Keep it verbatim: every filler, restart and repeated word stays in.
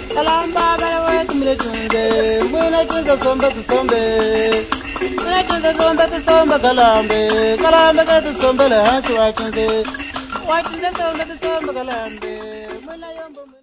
Kalamba kalawe tumile tunze, mwina tunze sombe tusombe. Mwina tunze sombe tusombe kalambe, kalambe kala tusombe le hansi wa tunze. Wa tunze sombe tusombe kalambe, mwina yombo.